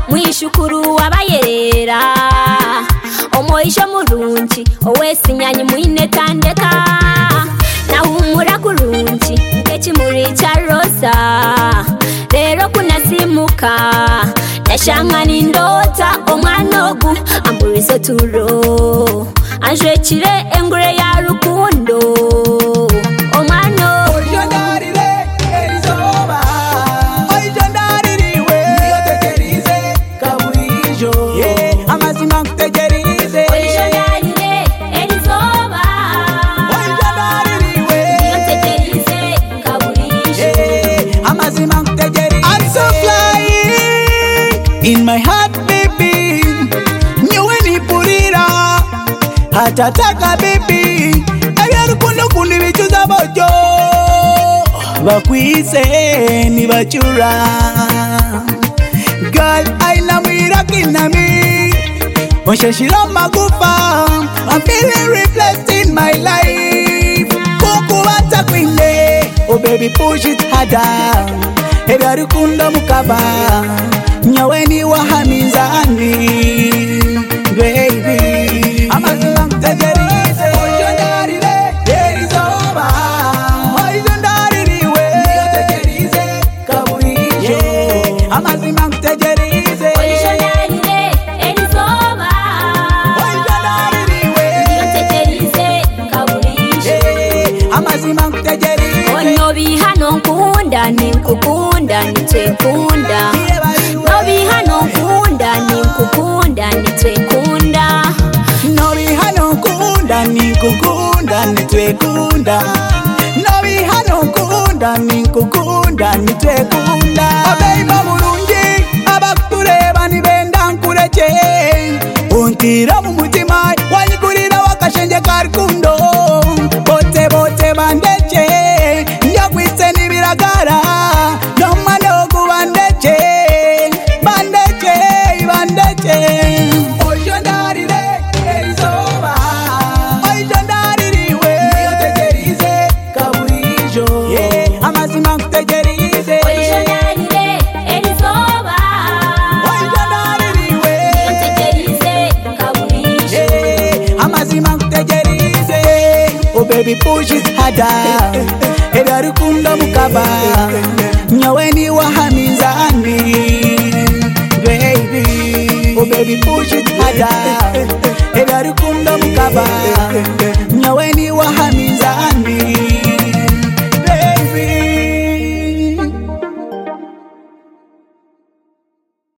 mwishukuru wabayerera omoisho murungi owesi nyanyi muine tandeka nahumura kurungi ekimuri cha rosa rero kunasimuka nashanga nindota omwana ogu amburizo turo anjwekire engure ya rukundo omwana ojondarire erizoba ojondaririwe yoteterize kaburijo amazima kutegerize ojondarire erizoba ojondaririwe yoteterize kaburijo amazima kutegerize. I'm so flying in my heart baby nyewe nipurira hatataka baby ebyarukundo kundi bicuza bojo bakwise nibacura girl aina mwirakinami onshashira magufa I'm feeling replaced in my life kukubata kwine oh baby push it harder ebyarukundo mukaba nyawe ni wahaminzani baby amazima kutegerize ojondarire erizoba ojondaririwe yoteterize kaburijo amazima kutegerize ojondarire erizoba ojondaririwe yoteterize kaburijo amazima kutegerize onobi hano nkunda ninkukunda nitwekunda nobi hano nkunda ninkukunda nitwekunda nobi hano nkunda ninkukunda nitwekunda nobi hano nkunda ninkukunda nitwekunda abeiba mulungi abakutureba nibenda nkureke untira mu mutima wanyikurira wakashenje ka rukundo bote bote bandeke nyakwise nibiragara nomwana ogu bandeke bandeke bandeke ojondarire erizoba ojondaririwe yoteterize kaburijo amazima kutegerize ojondarire erizoba ojondaririwe yoteterize kaburijo amazima kutegerize oh baby push it harder ebyarukundo mukaba nyawe ni wahaminzani baby oh baby push it harder ebyarukundo mukaba